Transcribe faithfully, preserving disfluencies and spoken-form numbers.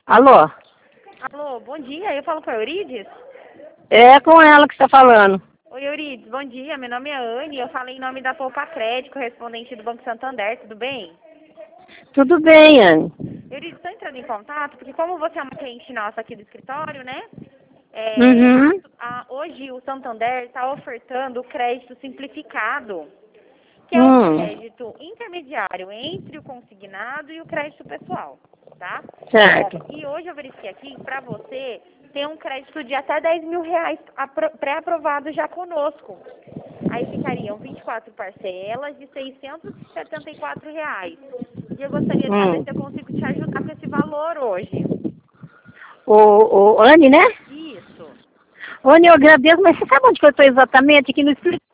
Alô? Alô, bom dia. Eu falo com a Eurides? É com ela que está falando. Oi, Eurides, bom dia. Meu nome é Anne. Eu falei em nome da Poupa Crédito, correspondente do Banco Santander. Tudo bem? Tudo bem, Anne. Eurides, estou entrando em contato porque como você é uma cliente nossa aqui do escritório, né? É, Uhum. a- hoje o Santander está ofertando o crédito simplificado, que é o Hum, crédito intermediário entre o consignado e o crédito pessoal, tá? certo. E hoje eu verifiquei aqui, para você, tem um crédito de até dez mil reais apro- pré-aprovado já conosco. Aí ficariam vinte e quatro parcelas de seiscentos e setenta e quatro reais. E eu gostaria de saber Hum. se eu consigo te ajudar com esse valor hoje. O, o Anne, né? Isso. Anne, eu agradeço, mas você sabe onde que eu estou exatamente? Aqui no escritório.